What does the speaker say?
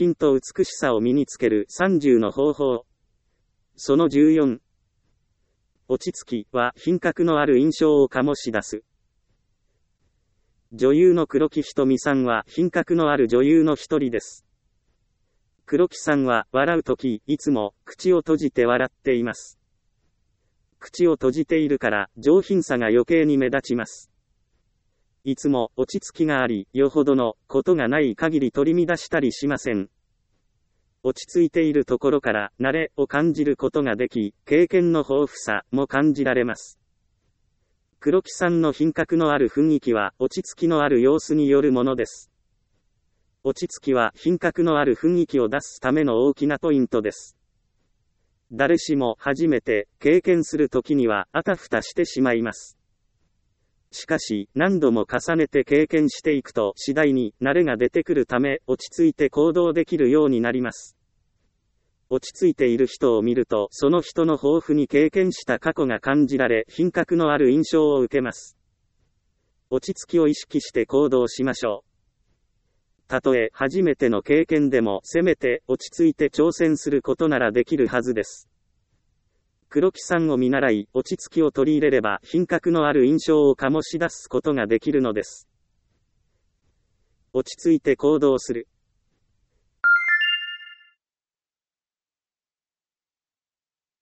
品と美しさを身につける30の方法。その14。落ち着きは品格のある印象を醸し出す。女優の黒木瞳さんは品格のある女優の一人です。黒木さんは笑うときいつも口を閉じて笑っています。口を閉じているから上品さが余計に目立ちます。いつも落ち着きがあり、よほどのことがない限り取り乱したりしません。落ち着いているところから慣れを感じることができ、経験の豊富さも感じられます。黒木さんの品格のある雰囲気は落ち着きのある様子によるものです。落ち着きは品格のある雰囲気を出すための大きなポイントです。誰しも初めて経験するときにはあたふたしてしまいます。しかし何度も重ねて経験していくと次第に慣れが出てくるため落ち着いて行動できるようになります。落ち着いている人を見るとその人の豊富に経験した過去が感じられ品格のある印象を受けます。落ち着きを意識して行動しましょう。たとえ初めての経験でもせめて落ち着いて挑戦することならできるはずです。黒木さんを見習い落ち着きを取り入れれば品格のある印象を醸し出すことができるのです。落ち着いて行動する。